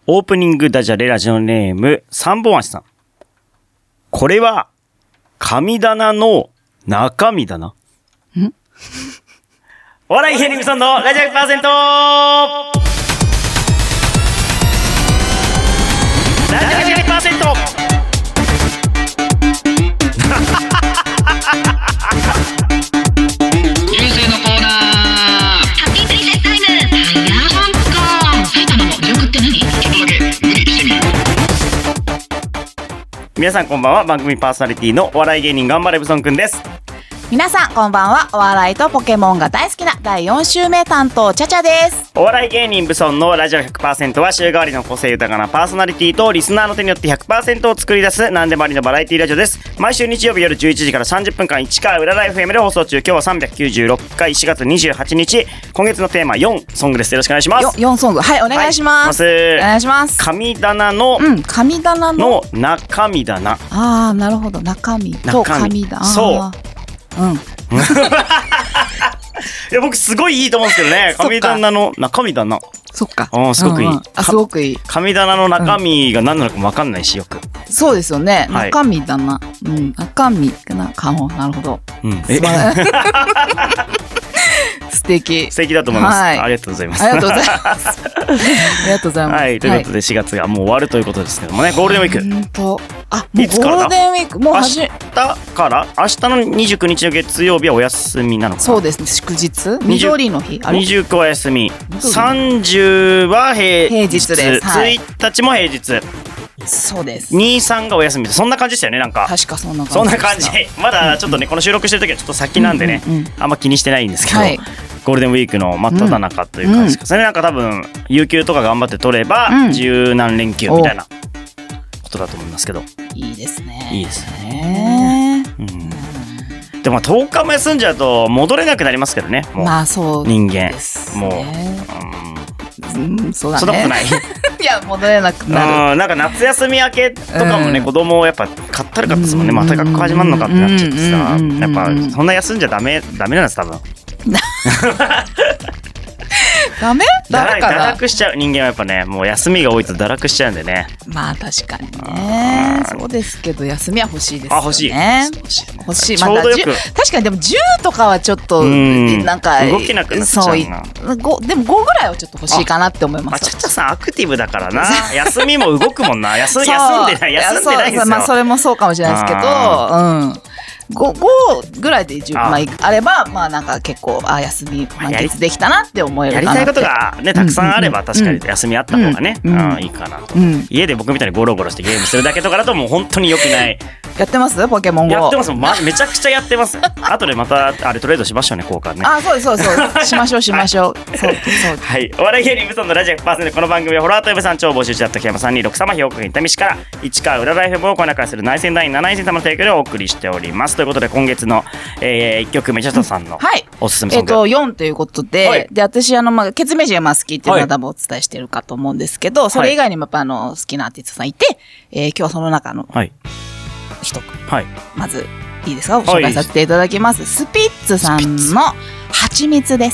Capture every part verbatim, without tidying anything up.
オープニングダジャレラジオネーム三本足さん。これは神棚の中身だな。んお笑い芸人さんのラジオ ひゃくパーセント ラジオ ひゃくパーセント流星のコーナー。ハッピープリンセスタイム。タイヤ香港。埼玉の魅力って何？ちょっとだけ無理してみる。 皆さんこんばんは。番組パーソナリティのお笑い芸人頑張れブソンくんです。 皆さんこんばんは。お笑いとポケモンが大好きなだいよん週目担当チャチャです。 お笑い芸人ブソンのラジオ ひゃくパーセント は週替わりの個性豊かなパーソナリティとリスナーの手によって ひゃくパーセント を作り出す何でもありのバラエティラジオです。毎週日曜日夜じゅういちじからさんじゅっぷんかん市川裏ライフ エフエム で放送中。今日はさんびゃくきゅうじゅうろっかいしがつにじゅうはちにち。今月のテーマよんソングです。よろしくお願いします。 よんソング、はい、お願いします、はい、お願いします。 神棚の、 うん、神棚の中身棚。 ああ、なるほど。中身と神棚。 そう。うん。いや僕すごいいいと思うんですけどね。神棚の中身だな。 そっか。 あ、すごくいい、うんうん、 あ、すごくいい。 神棚の中身が何なのかも分かんないし、よく。 そうですよね。 はい、 中身だな。うん、中身かな。顔、なるほど。 うん。 え素敵。 素敵だと思います、はい。ありがとうございます。 ありがとうございます。ありがとうございます。 はい、ということでしがつがもう終わるということですけどもね、ゴールデンウィーク。 本当。あ、もうゴールデンウィークもう始め。明日から明日のにじゅうくにちの月曜日はお休みなのかな。 そうですね。祝日。緑の日。 にじゅうくは休み。さんじゅうは平日。 平日です。 はい、ついたちも平日。 そうです。 に、さんがお休みで、そんな感じでしたよね、なんか。 確かそんな感じ。 そんな感じ。まだちょっとね、この収録してる時はちょっと先なんでね、うんうんうん、あんま気にしてないんですけど、はい、ゴールデンウィークの真っ只中という感じですか。それなんか多分、有給とか頑張って取れば、十何連休みたいなことだと思いますけど。 いいですね。 いいですね。うん。でもとおかも休んじゃうと戻れなくなりますけどね、もう。 まあそう人間。もう。 うん、そうだね。 そんなことない。 いや、戻れなくなる。 うん、なんか夏休み明けとかもね、うん、子供やっぱかったるかったですもんね。また学校始まるのかってなっちゃってさ、やっぱそんな休んじゃダメダメなんです多分。 ダメ？ダメかな？ 堕落しちゃう。人間はやっぱね、もう休みが多いと堕落しちゃうんでね。 まあ確かにね。そうですけど休みは欲しいですよね。 あ、欲しい。 欲しい。 ちょうどよく。 確かにでもじゅうとかはちょっとなんか動けなくなっちゃうな。 でもごぐらいはちょっと欲しいかなって思います。 ちゃちゃさんアクティブだからな。休みも動くもんな。休んでない休んでないんですよ。 まあそれもそうかもしれないですけど、うん。ごぐらいでじゅう、まあ、あればまあなんか結構あ休み満喫できたなって思えるかなって。 やりたいことがねたくさんあれば確かに休みあった方がね、うんうんうん、いいかなと、うん、家で僕みたいにゴロゴロしてゲームするだけとかだともう本当に良くない。 やってますポケモン ゴーやってます、ま、めちゃくちゃやってます。後でまたあれトレードしましょうね、交換ね。 あ、そうですそうですしましょうしましょう、はい、そうそうはい。お笑い芸人ブソンのラジオ ひゃくパーセント。 この番組はフォロワーとウェブさん超募集中だった木山さんにろく様兵庫県伊丹市から市川裏ライフをこなからする内戦第なな戦様の提供でお送りしております。ということで今月のえー、いっきょくめチャトさんのおすすめソング、 はい、えーとよんということで、はい、で私あのまあケツメイシがまあ好きっていうのは多分お伝えしてるかと思うんですけど、はい、それ以外にもやっぱあの好きなアーティストさんいて、えー、今日はその中の一組、はい、まずいいですかご紹介させていただきます、はい、スピッツさんの蜂蜜です。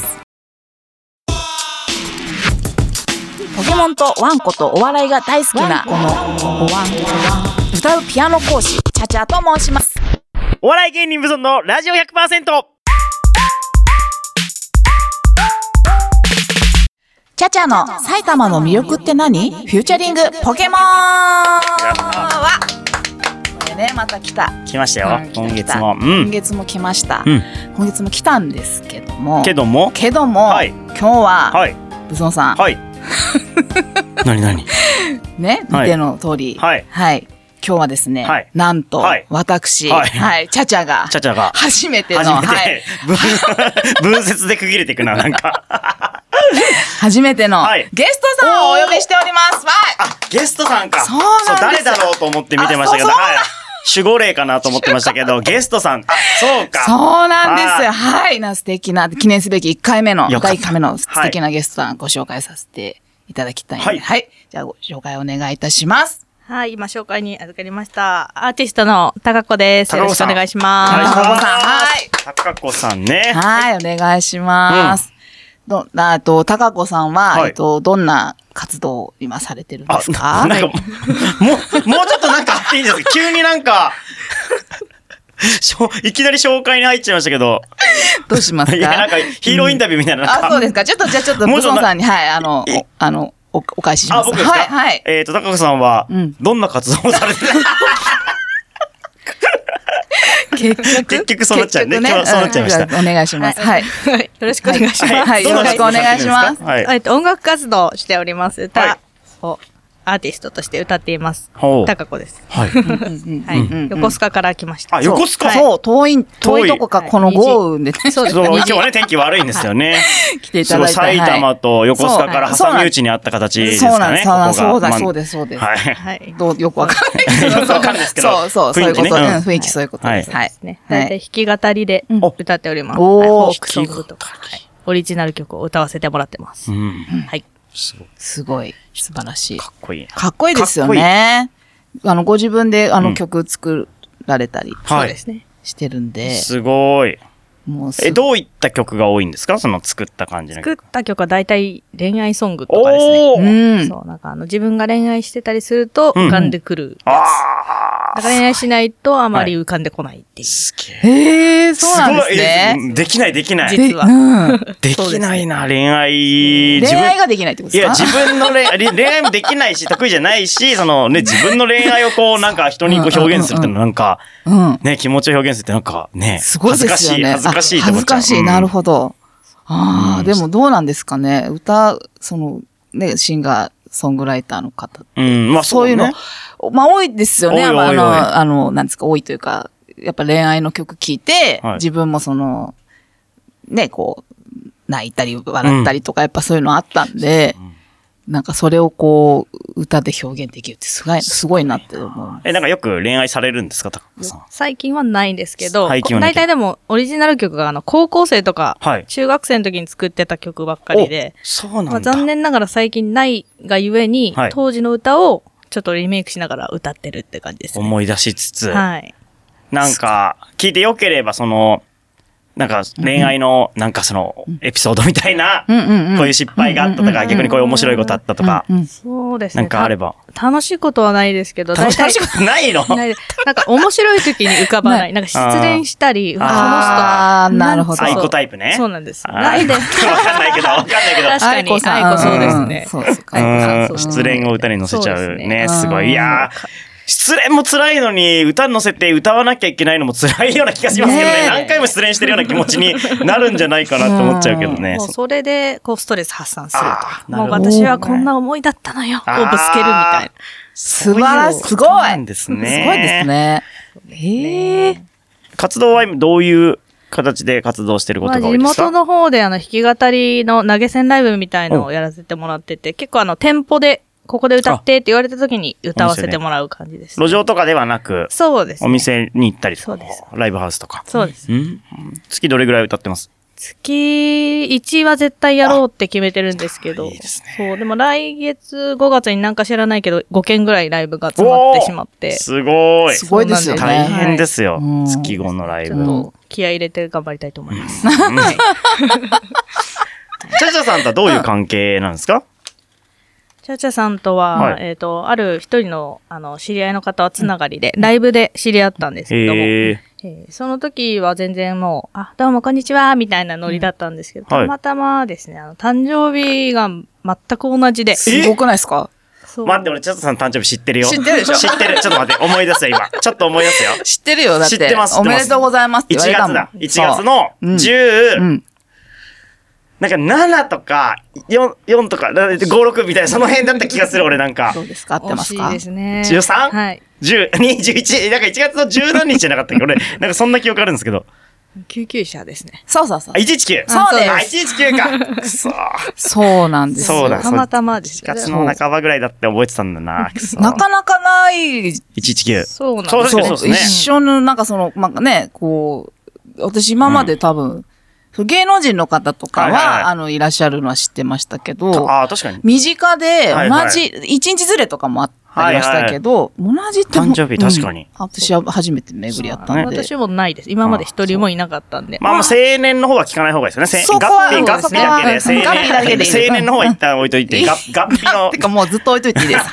ポケモンとワンコとお笑いが大好きなこのおワン歌うピアノ講師チャチャと申します。 お笑い芸人ブソンのラジオ ひゃくパーセント。 チャチャの埼玉の魅力って何？フューチャリングポケモンはこれねまた来た来ましたよ、うん、今月も、うん、 今月も来ました、うん、今月も来たんですけどもけどもけども、はい、今日は、はい、ブソンさんはい何何ね見ての通りはい、 はい今日はですね、はい、なんと、はい、私、はい、はい、チャチャが、 チャチャが、 初めての、 初めて、 はい、 分節で区切れていくな、なんか。 初めての、はい、ゲストさんをお呼びしております。 あ、ゲストさんか。 そうなんですよ。 誰だろうと思って見てましたけど、はい。守護霊かなと思ってましたけど、ゲストさん。そうか。 そうなんですよ。はい。な素敵な、記念すべきいっかいめの、だいいっかいめの素敵なゲストさんご紹介させていただきたいので、はい。はい。じゃあご紹介お願いいたします。 はい、今紹介に預かりました。アーティストの高子です。よろしくお願いします。 高子さん。はい。 高子さんね。 はい、お願いします。 ど、あと、高子さんは、はい、えっと、どんな活動を今されてるんですか？ あ、なんか、もう、もうちょっとなんかあっていいんですか？急になんか、いきなり紹介に入っちゃいましたけど。 どうしますか？ いや、なんか、ヒーローインタビューみたいな。うん、 あ、そうですか。ちょっと、じゃあちょっと、ブソンさんに、はい、あの、あの、お、お返しします。 あ、僕ですか？ はい、はい。 えっと、高子さんは、どんな活動をされてる？ 結局結局そうなっちゃうね。今日そうなっちゃいました。 お願いします。はい。 よろしくお願いします。 はい。よろしくお願いします。 えっと、音楽活動しております。歌をアーティストとして歌っています。高子です。はい。はい。横須賀から来ました。 あ、横須賀？ そう、遠い、遠いとこか、この豪雨でね。 そうです。今日はね、天気悪いんですよね。 来ていただいて。 埼玉と横須賀から挟み撃ちにあった形ですかね。 そうだ、そうです、そうです。はい。どう、よくわかんないけど。 よくわかんないですけど。 そうそう、そういうこと。雰囲気そういうことです。はい。 だいたい弾き語りで歌っております。フォークソングとか、オリジナル曲を歌わせてもらってます。はい。 すごい。素晴らしい。 かっこいい。 かっこいいですよね。あの、ご自分であの曲作られたり。 そうですね。 してるんで。 すごい。もうえ、どういった曲が多いんですか？その作った感じの曲。作った曲は大体恋愛ソングとかですね。うん。そう、なんかあの、自分が恋愛してたりすると浮かんでくるやつ。だから恋愛しないとあまり浮かんでこないっていう。 すげえ。へえ、そうなんですね。 できないできない。 実は。 できないな、恋愛。 恋愛ができないってことですか？ いや、自分の恋愛、恋愛もできないし、得意じゃないし、そのね、自分の恋愛をこう、なんか人にこう表現するってのなんか、ね、気持ちを表現するってなんかね、 すごいですよね。 恥ずかしい、恥ずかしい。 恥ずかしい、なるほど。ああ、でもどうなんですかね。歌、その、ね、シンガー、ソングライターの方。 うん、まあそういうの、まあ多いですよね。あの、あの、なんですか、多いというか、やっぱ恋愛の曲聴いて、自分もその、ね、こう、泣いたり笑ったりとか、やっぱそういうのあったんで、なんかそれをこう、歌で表現できるってすごい、すごいなって思う。 え、なんかよく恋愛されるんですか、高子さん。 最近はないんですけど、大体でもオリジナル曲があの、高校生とか、中学生の時に作ってた曲ばっかりで、 そうなんだ。 残念ながら最近ないがゆえに、当時の歌をちょっとリメイクしながら歌ってるって感じですね。 思い出しつつ。 はい。 なんか、聞いてよければ、その、なんか恋愛の、なんかその、エピソードみたいな、こういう失敗があったとか、逆にこういう面白いことあったとか、 そうですね。 なんかあれば。 楽しいことはないですけど、 楽しいことないの？ ない。なんか面白い時に浮かばない。なんか失恋したり、この人。 ああ、なるほど。 アイコタイプね。 そうなんです。 なんでわかんないけど、わかんないけど。 確かに、アイコそうですね。 そうですか。失恋を歌に乗せちゃうね。すごい。いやー。失恋も辛いのに歌に乗せて歌わなきゃいけないのも辛いような気がしますけどね。何回も失恋してるような気持ちになるんじゃないかなと思っちゃうけどね。 もうそれでこうストレス発散すると。もう私はこんな思いだったのよ。をぶつけるみたいな。 素晴らしい。すごい。 なんですね。 すごいですね。へえ。 活動は今どういう形で活動してることが多いですか？ 地元の方であの弾き語りの投げ銭ライブみたいのをやらせてもらってて、結構あの店舗でここで歌ってって言われた時に歌わせてもらう感じです、 ね。路上とかではなく、 そうです、ね。 お店に行ったりとか、 そうです。 ライブハウスとか。 そうです。 うん、月どれぐらい歌ってます？ 月いちは絶対やろうって決めてるんですけど。いいですね。そう、でも来月ごがつになんか知らないけど、ごけんぐらいライブが詰まってしまって。 すごい。 すごいですよね。 大変ですよ。はい、月ごのライブ。 ちょっと気合い入れて頑張りたいと思います。はい。 チャチャさんとはどういう関係なんですか？ チャチャさんとは、はい、えっ、ー、と、ある一人の、あの、知り合いの方はつながりで、うん、ライブで知り合ったんですけども、えー、その時は全然もう、あ、どうもこんにちは、みたいなノリだったんですけど、うん、たまたまですね、あの、誕生日が全く同じで。 すごくないですか？ 待って、俺、チャチャさんの誕生日知ってるよ。 知ってるでしょ？ 知ってる。ちょっと待って、思い出すよ、今。ちょっと思い出すよ。 知ってるよ、だって。 知ってます。 おめでとうございますって言われたもん。 いちがつだ。いちがつのじゅう、うんうんなんかななとかよん、よんとかご、ろくみたいなその辺だった気がする俺なんか。 どうですか？合ってますか？ 惜しいですね。 じゅうさん？ はい。 じゅうに、じゅういち、なんかいちがつのじゅう何日じゃなかったっけ俺、なんかそんな記憶あるんですけど。 救急車ですね。 そうそうそう。 あ、いちいちきゅう。 そうです。 あ、いちいちきゅうか。くそそうなんですよ。 そうだ。 たまたまですよ。いちがつの半ばぐらいだって覚えてたんだな。くそなかなかない。 いちいちきゅう。 そうなんですよ。 そうですね。 一緒の、なんかその、なんかね、こう、私今まで多分、うん、芸能人の方とかは、はいはいはい、あの、いらっしゃるのは知ってましたけど、 ああ、確かに。 身近で、同じ、一、はいはい、日ずれとかもあって、 ありましたけど、同じって誕生日確かに。 私は初めて巡り合ったんで。 私もないです。今まで一人もいなかったんで。 まあ、生年の方は聞かない方がいいですよね。 そこは合併、合併だけで、生年だけで。 生年の方は一旦置いといて、合併の。 てかもうずっと置いといていいです。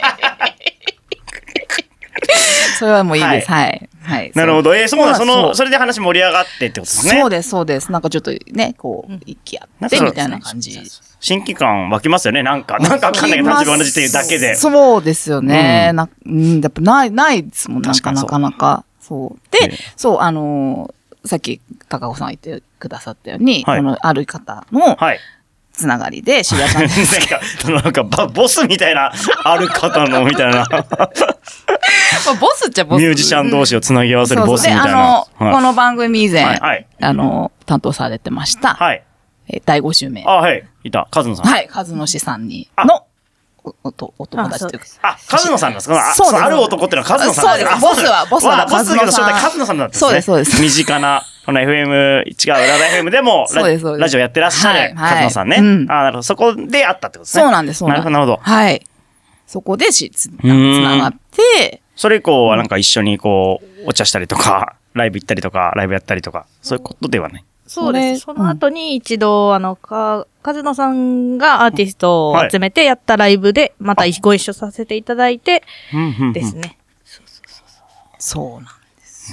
それはもういいです。はい。はい。 なるほど。えー、そうだ、その、それで話盛り上がってってことですね。 そうです、そうです。なんかちょっとね、こう、息き合ってみたいな感じ。 親近感湧きますよね、なんか。なんかわかんないけど、誕生日同じっていうだけで。 そうですよね。な、うん、やっぱない、ないですもん、なんかなかなか。そう。で、そう、あの、さっき、高子さん言ってくださったように、このある方の、はい。つながりで知り合ったんですけど。なんか、なんかボスみたいな、ある方の、みたいな。 ボスっちゃボス。 ミュージシャン同士をつなぎ合わせるボスみたいな。 で、あの、この番組以前、あの、担当されてました。はい。だいご週目。 あ、はい。いた。カズノさん。 はい。カズノ氏さんに、の、お、お、お友達というか。 あ、カズノさんですか？そうです。ある男ってのはカズノさんそうです。ボスは、ボスは、 ボスだけど正体カズノさんだったんですね。そうです、そうです。身近な、この エフエム、違う、裏ラ エフエム でも、ラジオやってらっしゃるカズノさんね。あ、なるほど。そこで会ったってことですね。 そうなんです、そうなんです。 なるほど。 はい。そこでし、つながって、 それ以降はなんか一緒にこう、お茶したりとか、ライブ行ったりとか、ライブやったりとか、そういうことではない。 そうです。その後に一度、あの、か、カズノさんがアーティストを集めてやったライブで、またご一緒させていただいて、ですね。 そうそうそうそう。そうなんです。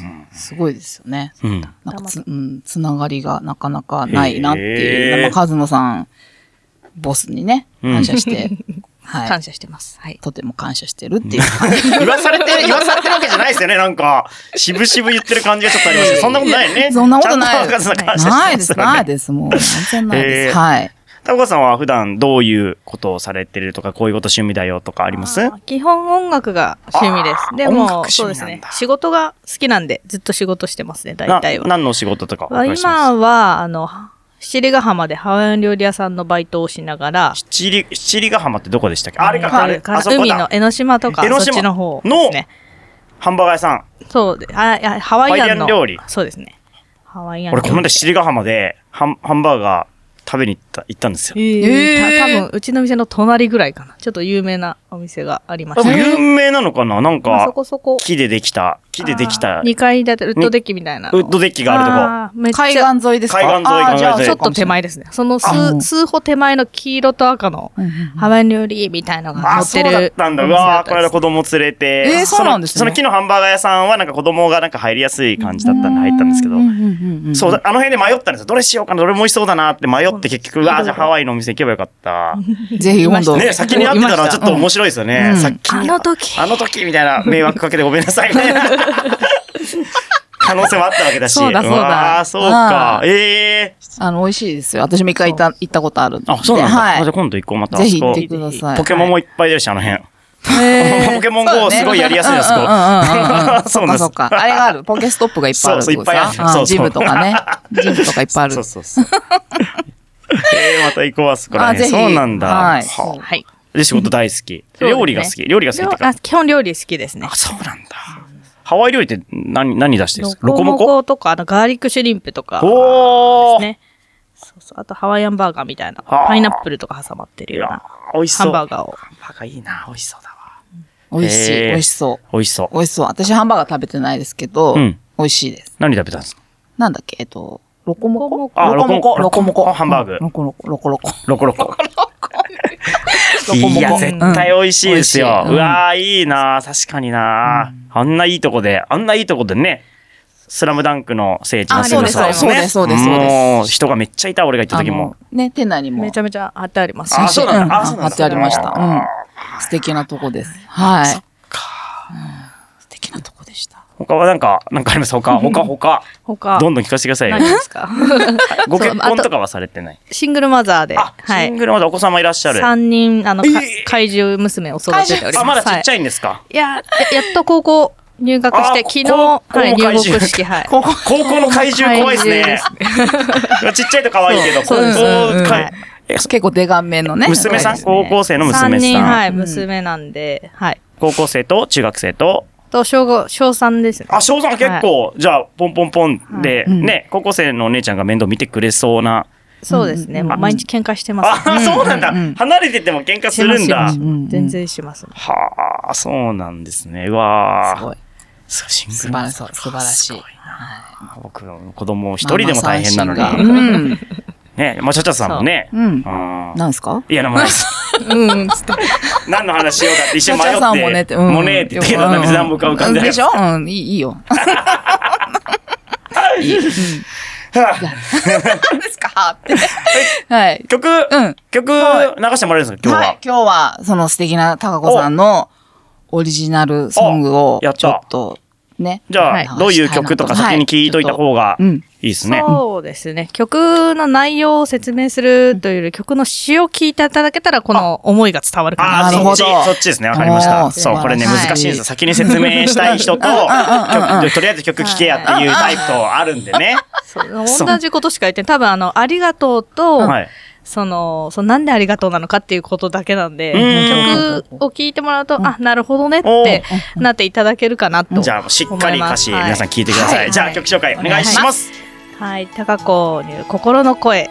すごいですよね。うん。なんかつ、うん、つながりがなかなかないなっていう。まあ、カズノさん、ボスにね、感謝して、 はい。感謝してます。はい。 とても感謝してるっていう。 言わされてる、言わされてるわけじゃないですよね。なんか、しぶしぶ言ってる感じがちょっとありますけど、そんなことないよね。 そんなことないです。ないです、ないです。もう、全然ないです。はい。 タコさんは普段どういうことをされてるとか、こういうこと趣味だよとかあります？ 基本音楽が趣味です。でも、そうですね。仕事が好きなんで、ずっと仕事してますね、大体は。 何の仕事とか今は、あの、七里ヶ浜でハワイアン料理屋さんのバイトをしながら。 七里、七里ヶ浜ってどこでしたっけ？ あれか、あれか、海の江ノ島とか、そっちの方ですね。 ハンバーガー屋さん。 そうで、あ、いや、ハワイアンの。 料理。 そうですね。ハワイアン料理。俺、この間七里ヶ浜で、ハン、ハンバーガー、食べに行った、行ったんですよ。 ええー。多分、うちの店の隣ぐらいかな。ちょっと有名なお店がありました。 有名なのかななんか、そこそこ木でできた、木でできた。 にかい建て、ウッドデッキみたいな。 ウッドデッキがあるとこ。 めっちゃ海岸沿いですか？ 海岸沿い、海岸沿い。 ちょっと手前ですね。その数、数歩手前の黄色と赤のハワイ料理みたいなのが乗ってる。 あ、そうだったんだ。うわー、この間子供連れて。 えー、そうなんですね。 その木のハンバーガー屋さんはなんか子供がなんか入りやすい感じだったんで入ったんですけど。そう、あの辺で迷ったんですよ。どれしようかな、どれも美味しそうだなって迷って結局、うわー、じゃあハワイのお店行けばよかった。 ぜひ今度。 ね、先に会ってたのはちょっと面白いですよね。さっき。 あの時。 あの時みたいな迷惑かけてごめんなさいね。可能性もあったわけだし。 そうだそうだ。 ああ、そうか。ええ。 あの、美味しいですよ。私も一回行った、行ったことあるんで。 あ、そうなんだ。はい。じゃあ今度行こう、また。 ぜひ行ってください。 ポケモンもいっぱい出るし、あの辺。ポケモン ゴー すごいやりやすいです、こう。そうか、そうか。あれがある。ポケストップがいっぱいある。 そう、いっぱいある。 そう、ジムとかね。ジムとかいっぱいある。 そうそうそう。ええ、また行こう、あそこら辺。そうなんだ。 はい。 はい。 で、仕事大好き。料理が好き。料理が好きってか。 基本料理好きですね。 あ、そうなんだ。ハワイ料理って何、何出してるんですか？ ロコモコとか、あの、ガーリックシュリンプとか。 おーですね。そうそう。あと、ハワイアンバーガーみたいな。パイナップルとか挟まってるような。 美味しそう。 ハンバーガーを。 ハンバーガーいいな。美味しそうだわ。 美味しい。美味しそう。 美味しそう。 美味しそう。私ハンバーガー食べてないですけど、美味しいです。 何食べたんですか？ なんだっけえっと、ロコモコあ、ロコモコ。 ロコモコ。 ハンバーグ。 ロコロコ。ロコロコ。 ロコロコ。いや、絶対美味しいですよ。うわー、いいな。確かにな。あんないいとこで、あんないいとこでね、スラムダンクの聖地のすぐそばですね。 そうです、そうです。 もう、人がめっちゃいた、俺が行った時も。 ね、店内にも。 めちゃめちゃ貼ってあります。 あ、そうなんだ。 貼ってありました。うん。素敵なとこです。はい。そっか。素敵なとこでした。 他はなんか、なんかあります他、他、他。 他。 どんどん聞かせてくださいよ。 何ですか？ ご結婚とかはされてない？ シングルマザーで。 はい。シングルマザーお子様いらっしゃる。 三人、あの、怪獣娘を育てております。 あ、まだちっちゃいんですか？ いや、やっと高校入学して、昨日、はい、入学式、はい。 高校の怪獣怖いですね。ちっちゃいと可愛いけど、高校、 結構デカめのね。 娘さん？高校生の娘さん。 三人、はい、娘なんで、はい。 高校生と中学生とと、小五、小三ですね。 あ、小三結構、じゃあ、ポンポンポンで、ね、高校生のお姉ちゃんが面倒見てくれそうなそうですね。もう毎日喧嘩してます。 あ、そうなんだ。離れてても喧嘩するんだ。 全然します。 はあ、そうなんですね。うわすごい。 シングル素晴らしい。素晴らしい。 僕、子供一人でも大変なのに。ね、まあ、ちゃちゃさんもね。 うん。なんすか？ いや、なんもないです。 うん、つって。 何の話しようかって一瞬迷って。 ちゃちゃさんもねって。 もねって言ったけど、別に何も浮かんでない。 でしょ？うん、いいよ。いい。何ですかって。はい。 曲、曲流してもらえるんですか今日は。 今日は、その素敵な高子さんのオリジナルソングを、ちょっと、ね。 じゃあ、どういう曲とか先に聞いといた方がいいですね。 そうですね。曲の内容を説明するというより、曲の詩を聞いていただけたら、この思いが伝わるかな。 なるほど。そっちですね。わかりました。そう、これね、難しいんですよ。先に説明したい人と、とりあえず曲聴けやっていうタイプとあるんでね。 同じことしか言ってない。多分、あの、ありがとうと、その、そのなんでありがとうなのかっていうことだけなんで、曲を聴いてもらうと、あ、なるほどねってなっていただけるかなと。 じゃあ、しっかり歌詞、皆さん聴いてください。じゃあ、曲紹介お願いします。 はい、高子に心の声。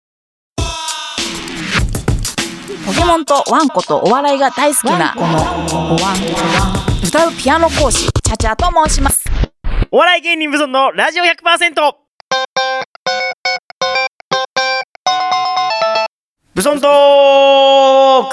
ポケモンとワンコとお笑いが大好きな、この、ワン、歌うピアノ講師、チャチャと申します。 お笑い芸人無尊のラジオ ひゃくパーセント。ブソントーク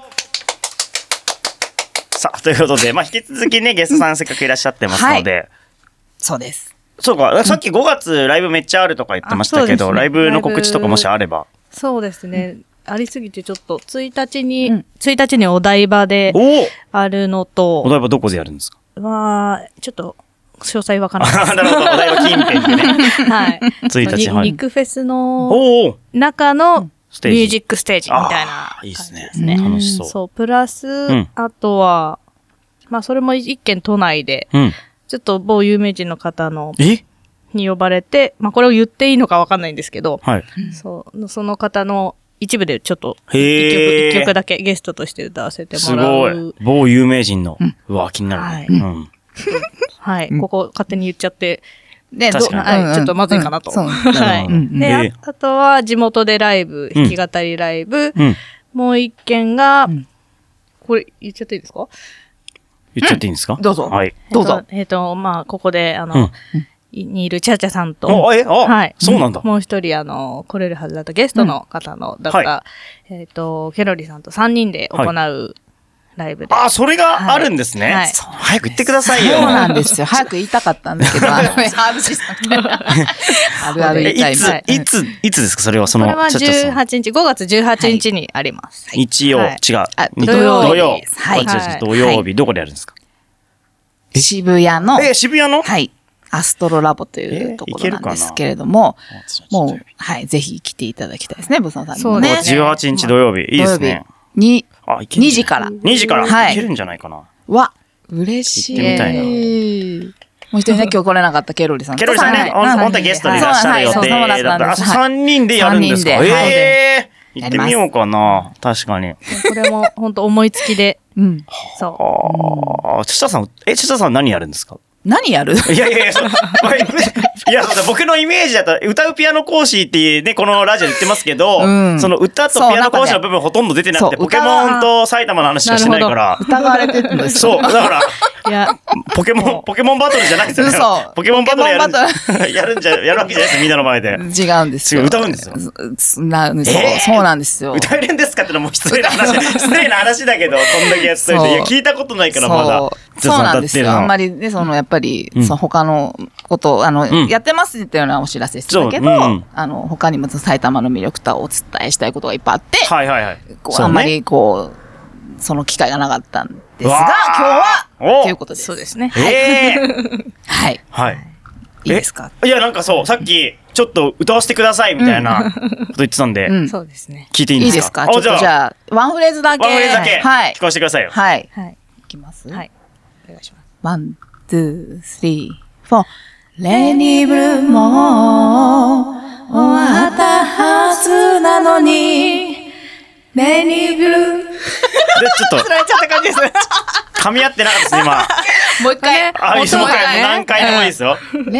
さあ、ということで、まあ、引き続きね、ゲストさんせっかくいらっしゃってますので。はい、 そうです。 そうか、さっきごがつライブめっちゃあるとか言ってましたけど、ね、ライブの告知とかもしあれば。 そうですね。ありすぎてちょっと、ついたちに、うん、ついたちにお台場であるのと。 お台場どこでやるんですか？ まあ、ちょっと、詳細わからないです。 なるほど、お台場近辺でね。 はい。 ついたち、はい。 肉フェスの中の、ミュージックステージみたいな感じですね。 いいですね。楽しそう。 そう、プラス、うん、あとは、まあ、それも一軒都内で、うん、ちょっと某有名人の方の、 えに呼ばれて、まあ、これを言っていいのかわかんないんですけど、 はい。 そう、その方の一部でちょっと、一曲、一曲だけゲストとして歌わせてもらう。 すごい。某有名人の、うん、うわ、気になる、ね。 はい。 うん、 はい。ここ勝手に言っちゃって、 で、 確かに、 はい、ちょっとまずいかなと。はい。で、あとは地元でライブ、弾き語りライブ、もう一件が、これ言っちゃっていいですか？ 言っちゃっていいんですか？ どうぞ。 はい。 どうぞ。 えっと、まあ、ここで、あの、にいるチャチャさんと、 あ、え、あ、はい。そうなんだ。 もう一人、あの、来れるはずだったゲストの方の、だった、えっと、ケロリさんとさんにんで行う、ライブで。 あ、それがあるんですね。はい。早く言ってくださいよ。 そうなんですよ。早く言いたかったんだけど、あの、アールシー さんみたいな。あるある言いたい。 いつ、いつ、いつですかそれはその、 これはじゅうはちにち、ごがつじゅうはちにちにあります。 日曜、違う。 土曜日。 土曜。はい。土曜日、どこでやるんですか？ 渋谷の。 え、渋谷の？ はい。アストロラボというところなんですけれども、もう、はい、ぜひ来ていただきたいですね、ブソンさんにもね。 じゅうはちにち土曜日、いいですね。 に、にじから。 にじから。はい。いけるんじゃないかな。 わ、嬉しい。 行ってみたいな。 もう一人ね、今日来れなかったケロリさん。 ケロリさんね、本当はゲストでいらっしゃる予定だった。あ、さんにんでやるんですか？ええ。行ってみようかな。確かに。 これも本当思いつきで。うん。そう。 ああ、ちしたさん、え、ちしたさん何やるんですか？ 何やる？ いやいやいや、いや、僕のイメージだと、歌うピアノ講師ってね、このラジオで言ってますけど、うん、その歌とピアノ講師の部分ほとんど出てなくて、ポケモンと埼玉の話しかしてないから。 疑われてるんですそう、だから、いや、ポケモン、ポケモンバトルじゃないですよね。 そう。 ポケモンバトルやる、やるんじゃ、やるわけじゃないですみんなの前で。 違うんですよ。 歌うんですよ。 な、そう、そうなんですよ。 歌えるんですかってのはもう失礼な話、失礼な話だけど、こんだけやっといて。いや、聞いたことないからまだ。 そうなんですよ。あんまりね、その、やっぱり、その他のことを、あの、やってますっていうようなお知らせしてたけど、あの、他にも埼玉の魅力とお伝えしたいことがいっぱいあって、 はいはいはい。 あんまりこう、その機会がなかったんですが、今日は、ということです。 そうですね。 はい。 はい。 いいですか？ いや、なんかそう、さっき、ちょっと歌わせてくださいみたいなこと言ってたんで、 そうですね。 聞いていいんですか？ いいですか？ちょっとじゃあ、ワンフレーズだけ。 ワンフレーズだけ。はい。聞かせてくださいよ。 はい。 はい。 いきます？ はい。お願いします。 ワン、ツー、スリー、フォー。レニブルも終わったはずなのに、レニブル。で、ちょっと。 つられちゃった感じです。 噛み合ってなかったです、今。 もう一回。 あ、もう一回、何回でもいいですよ。 レ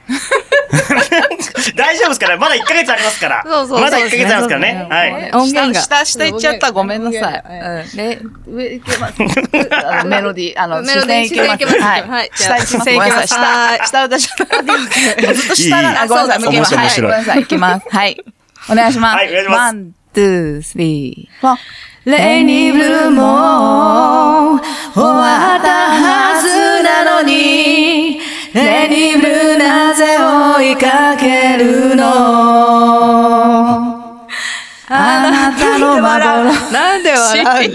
大丈夫ですから、まだいっかげつありますから。 そうそうそうまだいっかげつありますからね。はい。 音源が。 下、下行っちゃった。ごめんなさい。うん。で、上行けます。あのメロディー、あの、 メロディー視線行けます。はい。下行きます。ごめんなさい。下、下歌っちゃった。ずっと下が、あ、ごめんなさい。向けます。はい。ごめんなさい。行きます。はい。お願いします。 はい、お願いします。 ワン、ツー、スリー、フォー。 レイニーブルーも終わったはずなのに、レイニーブルーなぜ追いかけるの、あなたの幻。 なんで笑う大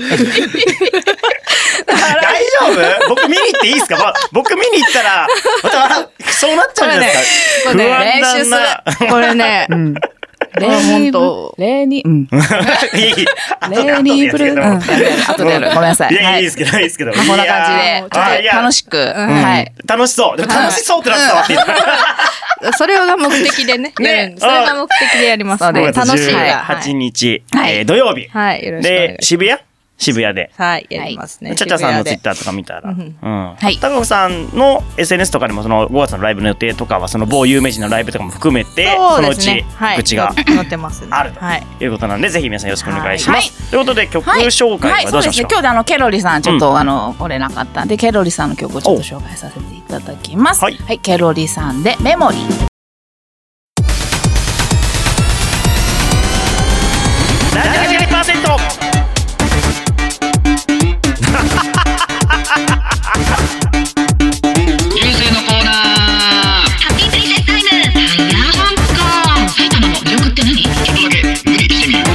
丈夫？僕見に行っていいですか？まあ、僕見に行ったら、また笑う。そうなっちゃうんじゃないですか？ これね、 練習する。 これね、 うんレーニーブルー、レーニー、うん。 いい。 レーニーブルー、うん。後でやる。ごめんなさい。 いや、いいですけど、いいですけど。 こんな感じで、ちょっと楽しく、はい。 楽しそう。でも楽しそうってなったわってそれが目的でね。ね。それが目的でやります。 楽しい。 楽しい。 はちにち、土曜日。 はい。よろしくお願いします。 で、渋谷渋谷で。 はい、やりますね。 ちゃちゃさんのツイッターとか見たら。うん。 はい。 高子さんの エスエヌエス とかでもそのごがつのライブの予定とかはその某有名人のライブとかも含めて、そのうち告知が載ってます。 あるということなんで、ぜひ皆さんよろしくお願いします。ということで曲紹介はどうしましょうか。 今日であのケロリさんちょっとあの来れなかったんで、ケロリさんの曲をちょっと紹介させていただきます。はい。ケロリさんでメモリー。 ななじゅうにパーセント。 流星のコーナー。ハッピープリンセスタイム。タイヤ香港。埼玉の魅力って何？ちょっとだけ無理してみる。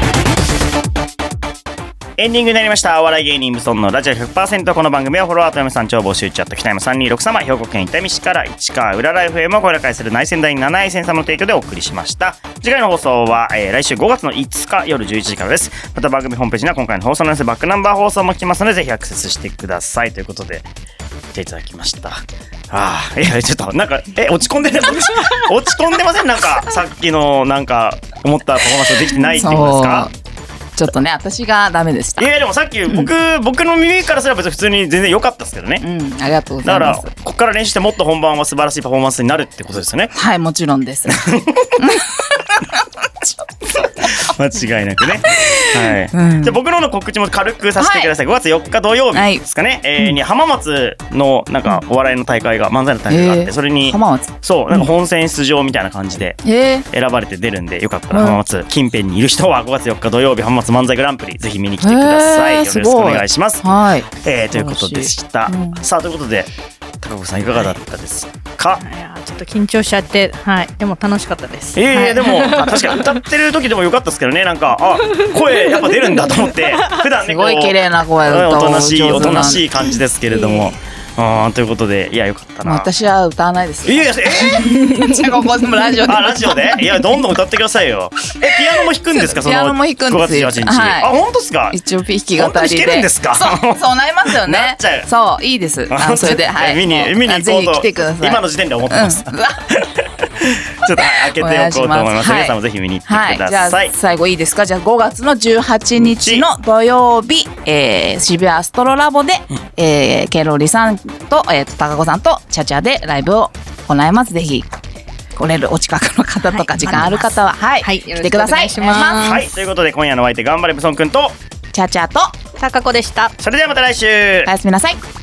エンディングになりました。お笑い芸人無尊のラジオ ひゃくパーセント。この番組はフォロワーと嫁さん超募集チャット北山さんにーろく様、兵庫県伊丹市から市川浦ライフ エム を声高いする内戦第なない戦様の提供でお送りしました。次回の放送は、えー、来週ごがつのいつか夜じゅういちじからです。また番組ホームページには今回の放送の様子バックナンバー放送も聞きますので、ぜひアクセスしてくださいということで来ていただきました。ああ、いやちょっとなんかえ落ち込んでる落ち込んでません？なんかさっきのなんか思ったパフォーマンスができてないってことですか？ ちょっとね、私がダメでした。 いやでもさっき僕、うん、僕の耳からすれば別に普通に全然良かったですけどね。 うん、ありがとうございます。 だからここから練習してもっと本番は素晴らしいパフォーマンスになるってことですよね。 はい、もちろんです。 間違いなくね。はい。うん、じゃあ僕のの告知も軽くさせてください。はい、ごがつよっか土曜日ですかね。はい、えー、に浜松のなんかお笑いの大会が、漫才の大会があって、それに浜松そうなんか本戦出場みたいな感じで選ばれて出るんで、よかったら浜松近辺にいる人はごがつよっか土曜日浜松漫才グランプリぜひ見に来てください。よろしくお願いします。 はい。 えー、ということでした。うん、さあということで高子さんいかがだったですか？ いやちょっと緊張しちゃって、はい、でも楽しかったです。 ええーはい、でも確かに歌ってる時でもよかったですけどね。なんかあ声やっぱ出るんだと思って普段ねすごい綺麗な声だおとなしいおとなしい感じですけれども。あということでいやよかったな。 私は歌わないですよ。 いやいやえー、ここでもラジオであラジオでいやどんどん歌ってくださいよ。えピアノも弾くんですか？そのピアノも弾くんですよ。 ごがつじゅうはちにち、はい、あ本当ですか？ 一応弾き語りで弾けるんですか？ そうそうなりますよね。 なっちゃう。 そういいです。あそれではい見に見に行こうとぜひ来てください。 今の時点で思ってます。うん、ちょっと開けておこうと思います。皆さんもぜひ見に行ってください。はい、じゃあ最後いいですか？じゃあごがつのじゅうはちにちの土曜日、えー、渋谷アストロラボで、うん、えー、ケロリさんとえっ、ー、と高子さんとチャチャでライブを行います。ぜひ来れるお近くの方とか時間ある方は、はい、はい、来てください。お願いします。 はい、ということで今夜のお相手頑張れブソンくんとチャチャと高子でした。 それではまた来週。 おやすみなさい。